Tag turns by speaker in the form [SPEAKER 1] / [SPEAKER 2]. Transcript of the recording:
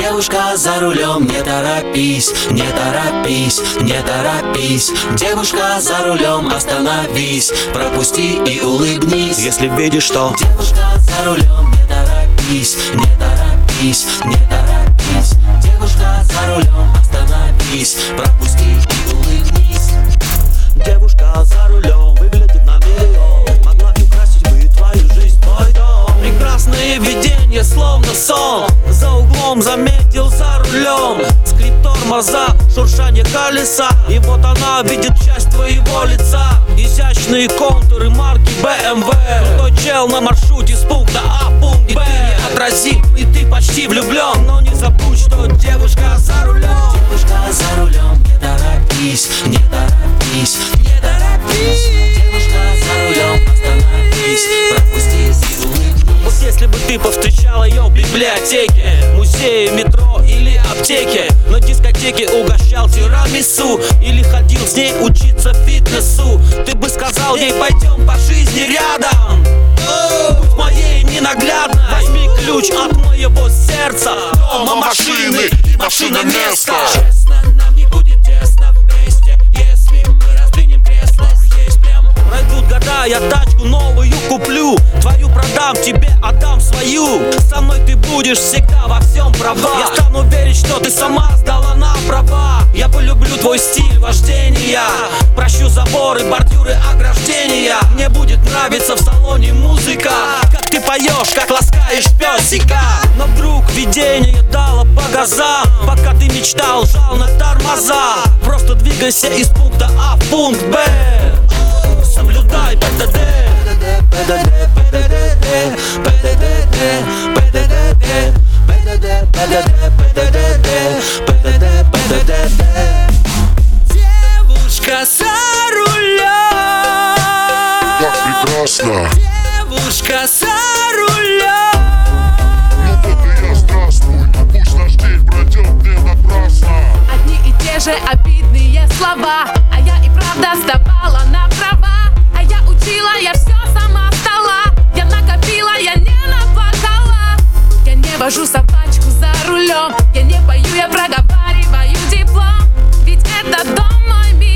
[SPEAKER 1] Девушка за рулем, не торопись, не торопись, не торопись. Девушка за рулем, остановись, пропусти и улыбнись.
[SPEAKER 2] Если видишь, что
[SPEAKER 1] девушка за рулем, не торопись, не торопись, не торопись. Девушка за рулем, остановись, пропусти и улыбнись.
[SPEAKER 2] девушка за рулем выглядит на миллион, могла украсить бы твою жизнь, твой дом. Прекрасное видение, словно сон, за углом заметил за рулем скрип тормоза, шуршание колеса. И вот она видит часть твоего лица, изящные контуры марки BMW. Крутой чел на маршруте с пункта А в пункт Б. Ты отразим, и ты почти влюблен, но не забудь, что девушка за рулем.
[SPEAKER 1] Девушка за рулем, не торопись, не торопись, не торопись. Девушка за рулем, остановись, пропусти и улыбнись.
[SPEAKER 2] Вот если бы ты повстречал ее в библиотеке, музее, метро или аптеке, на дискотеке угощал тирамису или ходил с ней учиться фитнесу, ты бы сказал ей: пойдем по жизни рядом, будь моей ненаглядной. Возьми ключ от моего сердца, дома, машины и машина места.
[SPEAKER 1] Честно, нам не будет тесно вместе, если мы раздвинем кресло здесь прям.
[SPEAKER 2] Пройдут года, я тачку новую куплю, твою продам, тебе отдам свою. Со мной ты будешь всегда во всем права. Я стану верить, что ты сама сдала на права. Я полюблю твой стиль вождения, прощу заборы, бордюры, ограждения. Мне будет нравиться в салоне музыка, как ты поешь, как ласкаешь песика. Но вдруг видение дало по газам, пока ты мечтал, жал на тормоза. Просто двигайся из пункта А в пункт Б, соблюдай ПДД. ПДД, ПДД, ПДД, ПДД, ПДД, ПДД, ПДД, ПДД. Девушка за рулем,
[SPEAKER 3] как прекрасно.
[SPEAKER 2] Девушка за рулем.
[SPEAKER 3] Ну вот и я, здравствуй, пусть наш день пройдет не напрасно.
[SPEAKER 4] Одни и те же обидные слова, а я и правда вставала на права. А я учила, я все сама стала, я накопила, я не наплакала. Я не вожу собачку за рулем, я не пою, я проговариваю диплом. Ведь это дом мой мир.